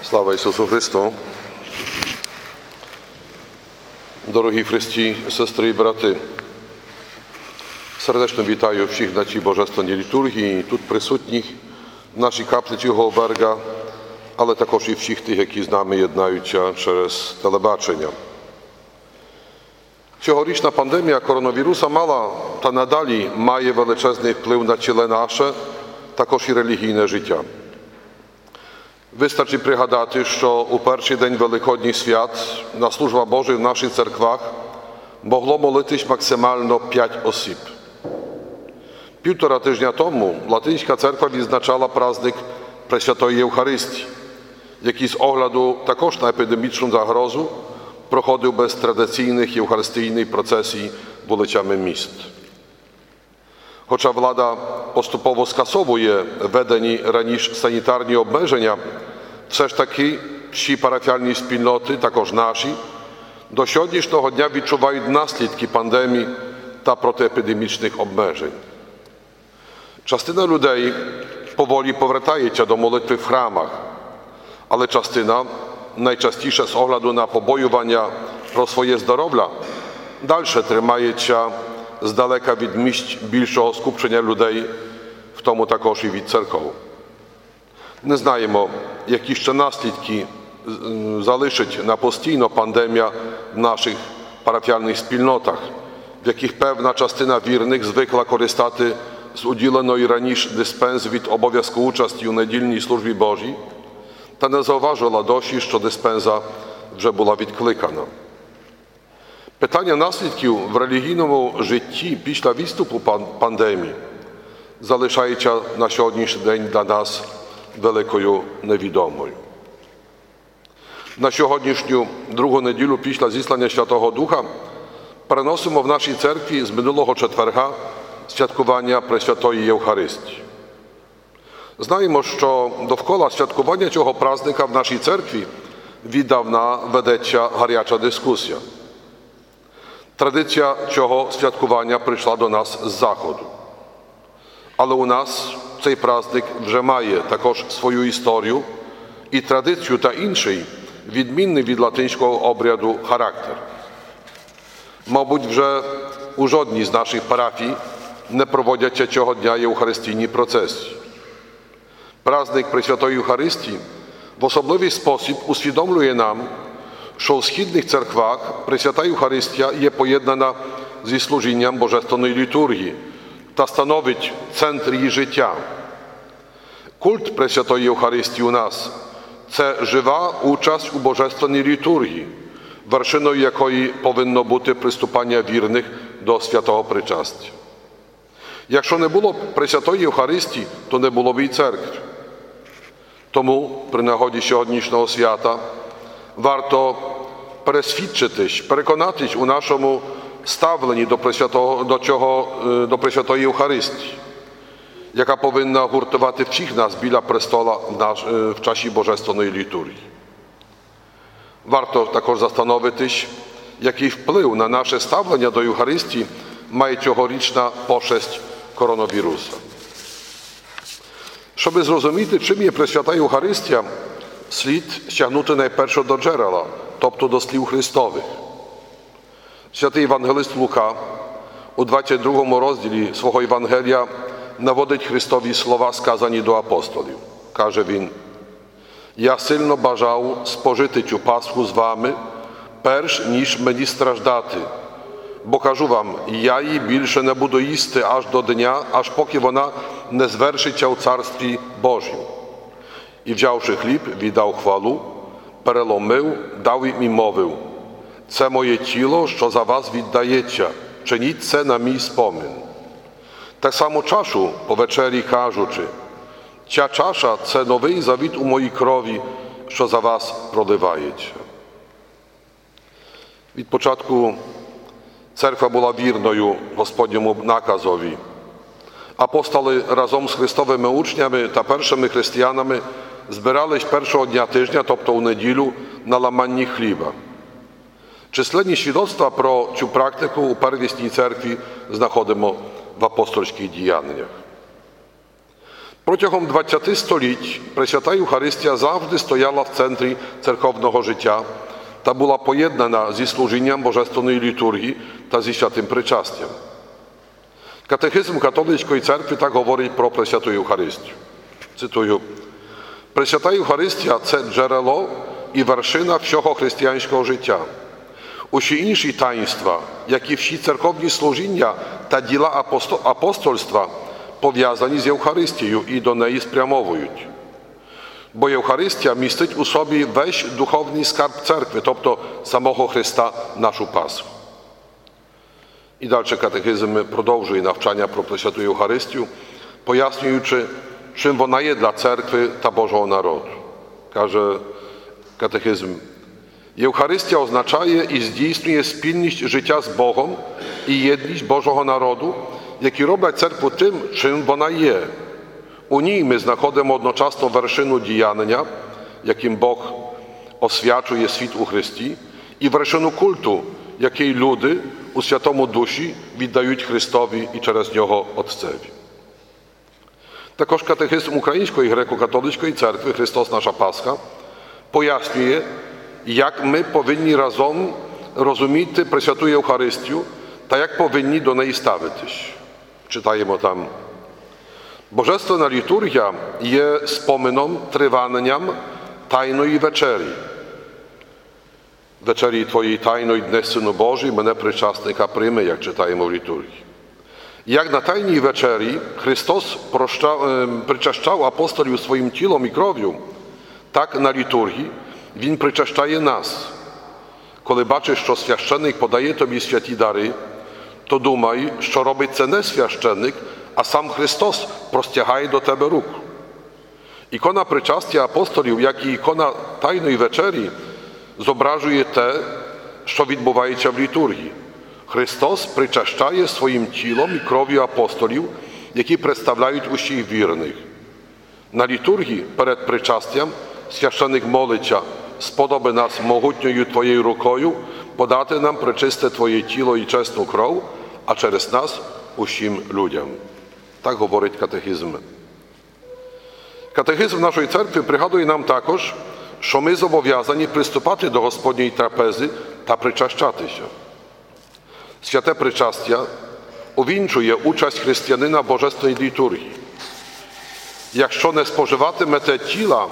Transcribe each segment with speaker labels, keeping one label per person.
Speaker 1: Слава Ісусу Христу! Дорогі Христі, сестри і брати, сердечно вітаю всіх на цій божественній літургії, тут присутніх в нашій каплиці Голберга, але також і всіх тих, які з нами єднаються через телебачення. Цьогорічна пандемія коронавіруса мала та надалі має величезний вплив на ціле наше, також і релігійне життя. Wystarczy пригадати, що у перший день Великодніх свят на службах Божих в наших церквах могло молитись максимально 5 осіб. 1,5 тижня тому Латинська церква відзначала праздник Пресвятої Євхаристії, який з огляду також на епідемічну загрозу проходив без традиційних євхаристійних процесій вулицями міст. Хоча влада поступово скасовує введені раніше санітарні обмеження, все ж таки всі парафіальні спільноти, також наші, до сьогоднішнього дня відчувають наслідки пандемії та протиепідемічних обмежень. Частина людей powoli повертається до молитви в храмах, але частина, найчастіше з огляду на побоювання про своє здоров'я, далі тримається z daleka від місць більшого скупчення людей, в тому також і від церков. Не знаємо, які ще наслідки залишить на постійно пандемія в наших парафіальних спільнотах, в яких певна частина вірних звикла користати з уділеної раніше дисpenzy від обов'язку участі у недільній службі Божій, та не зауважила досі, що диспенза вже була відкликана. Питання наслідків в релігійному житті після відступу пандемії залишається на сьогоднішній день для нас великою невідомою. На сьогоднішню другу неділю після зіслання Святого Духа переносимо в нашій церкві з минулого четверга святкування Пресвятої Євхаристії. Знаємо, що довкола святкування цього праздника в нашій церкві віддавна ведеться гаряча дискусія. Традиція цього святкування прийшла до нас з Заходу. Але у нас цей праздник вже має також свою історію і традицію та інший, відмінний від латинського обряду, характер. Мабуть, вже у жодній з наших парафій не проводяться цього дня євхаристійні процесії. Праздник Пресвятої Євхаристії в особливий спосіб усвідомлює нам, що в східних церквах Пресвята Євхаристія є поєднана зі служінням Божественної літургії та становить центр її життя. Культ Пресвятої Євхаристії у нас – це жива участь у Божественній літургії, вершиною якої повинно бути приступання вірних до святого причастя. Якщо не було Пресвятої Євхаристії, то не було б і церкви. Тому при нагоді сьогоднішнього свята варто пересвідчитись, переконатись у нашому ставленні до Пресвятої Євхаристії, яка повинна гуртувати всіх нас біля престола в часі Божественної літургії. Варто також застановитись, який вплив на наше ставлення до Євхаристії має цьогорічна пошесть коронавіруса. Щоби зрозуміти, чим є Пресвята Євхаристія, слід стягнути найперше до джерела, тобто до слів Христових. Святий Євангелист Лука у 22 розділі свого Євангелія наводить Христові слова, сказані до апостолів. Каже він: «Я сильно бажав спожити цю Пасху з вами, перш ніж мені страждати, бо кажу вам, я її більше не буду їсти аж до дня, аж поки вона не звершиться у Царстві Божім». І, взявши хліб, віддав хвалу, переломив, дав їм і мовив: «Це моє тіло, що за вас віддається, чиніть це на мій спомин». Так само чашу по вечері кажучи: «Ця чаша – це новий завіт у моїй крові, що за вас проливається». Від початку церква була вірною Господньому наказові. Апостоли разом з Христовими учнями та першими християнами збирались першого дня тижня, тобто у неділю, на ламанні хліба. Численні свідоцтва про цю практику у первісній церкві знаходимо в апостольських діяннях. Протягом 20 століть Пресвята Євхаристія завжди стояла в центрі церковного життя та була поєднана зі служінням Божественної літургії та зі святим причастям. Катехизм католицької церкви так говорить про Пресвяту Євхаристію. Цитую: «Пресвята Євхаристія – це джерело і вершина всього християнського життя. Усі інші таїнства, як і всі церковні служіння та діла апостольства, пов'язані з Євхаристією і до неї спрямовують. Бо Євхаристія містить у собі весь духовний скарб церкви, тобто самого Христа, нашу Пасху». І далі катехизм продовжує навчання про Пресвяту Євхаристію, пояснюючи, чим вона є для церкви та Божого народу. Каже катехизм: Євхаристія означає і здійснює спільність життя з Богом і єдність Божого народу, які роблять церкву тим, чим вона є. У ній ми знаходимо одночасно вершину діяння, яким Бог освячує світ у Христі, і вершину культу, який люди у Святому Дусі віддають Христові і через нього Отцеві. Також катехизм Української греко-католицької церкви «Христос наша Пасха» пояснює, як ми повинні разом розуміти Пресвяту Євхаристію та як повинні до неї ставитись. Читаємо там: «Божественна літургія є спомином, триванням Тайної вечері. Вечері Твоєї тайної, дне Сину Божий, мене причасника прийми», як читаємо в літургії. Як на Тайній вечері Христос причащав апостолів своїм тілом і кров'ю, так на літургії Він причащає нас. Коли бачиш, що священник подає тобі святі дари, то думай, що робить це не священник, а сам Христос простягає до тебе руку. Ікона причастя апостолів, як і ікона Тайної вечері, зображує те, що відбувається в літургії. Христос причащає своїм тілом і кров'ю апостолів, які представляють усіх вірних. На літургії перед причастям священик молиться: «Сподоби нас могутньою Твоєю рукою подати нам пречисте Твоє тіло і чесну кров, а через нас усім людям». Так говорить катехизм. Катехизм нашої церкви пригадує нам також, що ми зобов'язані приступати до Господньої трапези та причащатися. Святе причастя увінчує участь християнина в Божественній літургії. Якщо не споживатимете тіла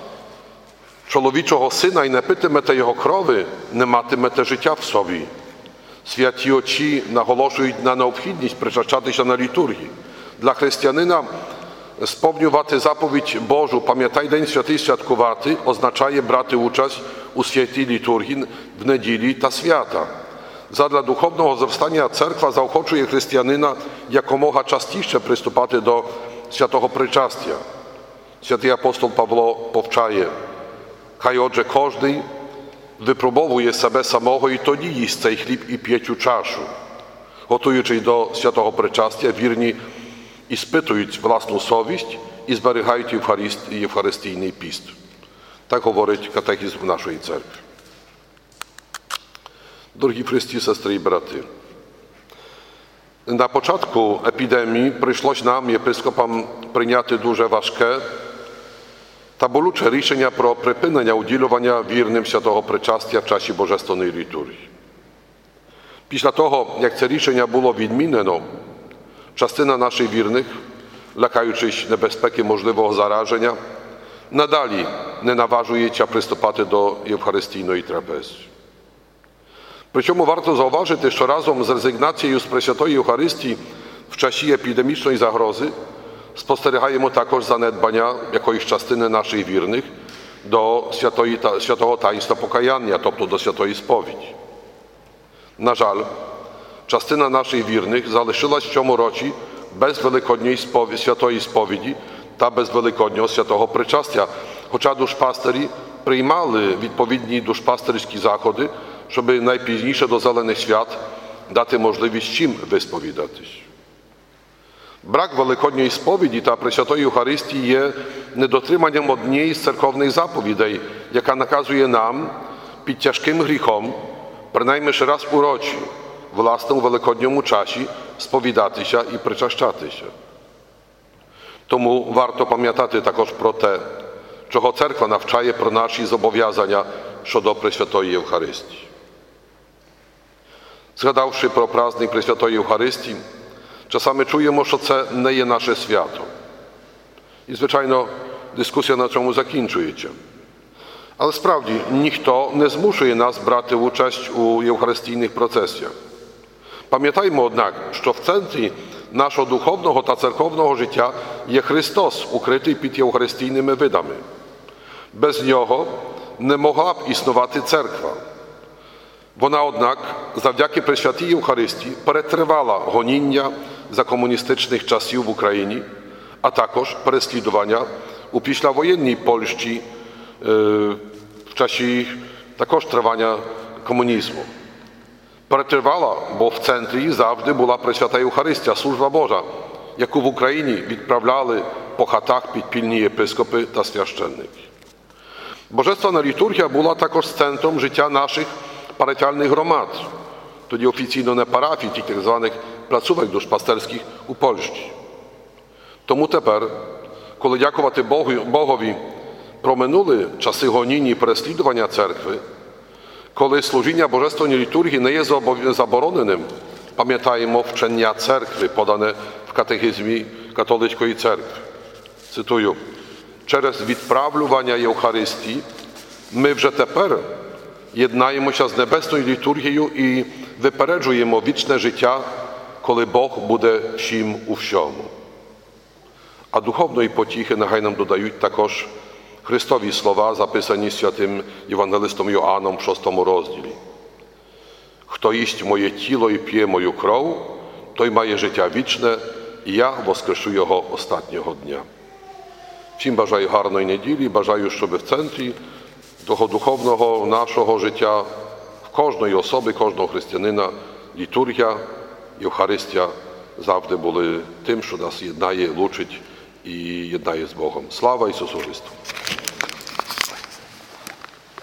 Speaker 1: чоловічого Сина і не питимете Його крови, не матимете життя в собі. Святі отці наголошують на необхідність причащатися на літургії. Для християнина сповнювати заповідь Божу «Пам'ятай день святий святкувати» означає брати участь у святій літургії в неділі та свята. Задля духовного зростання церква заохочує християнина якомога частіше приступати до святого причастя. Святий апостол Павло повчає: «Хай отже кожний випробовує себе самого і тоді їсть цей хліб і п'є цю чашу». Готуючись до святого причастя, вірні іспитують власну совість і зберігають євхаристійний піст. Так говорить катехизм нашої церкви. Дорогі Христі, сестри і брати, на початку епідемії прийшлось нам, єпископам, прийняти дуже важке та болюче рішення про припинення уділювання вірним святого причастя в часі Божественної літургії. Після того, як це рішення було відмінено, частина наших вірних, лякаючись небезпеки можливого зараження, надалі не наважується приступати до євхаристійної трапези. Причому варто зауважити, що разом з резигнацією з Пресвятої Євхаристії в часі епідемічної загрози спостерігаємо також занедбання якоїсь частини наших вірних до святого таїнства покаяння, тобто до святої сповіді. На жаль, частина наших вірних залишилась в цьому році без великодньої святої сповіді та без великоднього святого причастя, хоча душпастері приймали відповідні душпастерські заходи, щоб найпізніше до Зелених свят дати можливість чим висповідатись. Брак великодньої сповіді та Пресвятої Євхаристії є недотриманням однієї з церковних заповідей, яка наказує нам під тяжким гріхом, принаймні ще раз у році, в власному великодньому часі сповідатися і причащатися. Тому варто пам'ятати також про те, чого Церква навчає про наші зобов'язання щодо Пресвятої Євхаристії. Згадавши про праздник Пресвятої Євхаристії, часами чуємо, що це не є наше свято. І, звичайно, дискусія на цьому закінчується. Але справді ніхто не змушує нас брати участь у євхаристійних процесіях. Пам'ятаймо, однак, що в центрі нашого духовного та церковного життя є Христос, укритий під євхаристійними видами. Без Нього не могла б існувати церква. Вона, однак, завдяки Пресвятій Євхаристії перетривала гоніння за комуністичних часів в Україні, а також переслідування у післявоєнній Польщі в часі також тривання комунізму. Перетривала, бо в центрі завжди була Пресвята Євхаристія, служба Божа, яку в Україні відправляли по хатах підпільні єпископи та священники. Божественна літургія була також центром життя наших парафіальних громад, тоді офіційно не парафій, тільки так званих placówek duszpasterskich у Польщі. Тому тепер, коли дякувати Богові про минулі часи гонінь і переслідування церкви, коли служіння Божественної літургії не є забороненим, пам'ятаємо вчення церкви, подане в катехизмі католицької церкви. Цитую: «Через відправлювання Євхаристії ми вже тепер єднаємося з небесною літургією і випереджуємо вічне життя, коли Бог буде всім у всьому». А духовної потіхи нехай нам додають також Христові слова, записані святим євангелистом Йоанном в 6 розділі. «Хто їсть моє тіло і п'є мою кров, той має життя вічне, і я воскрешу його останнього дня». Всім бажаю гарної неділі, бажаю, щоб в центрі того духовного нашого життя, в кожної особи, кожного християнина, літургія, Євхаристія завжди були тим, що нас єднає, лучить і єднає з Богом. Слава Ісусу Христу!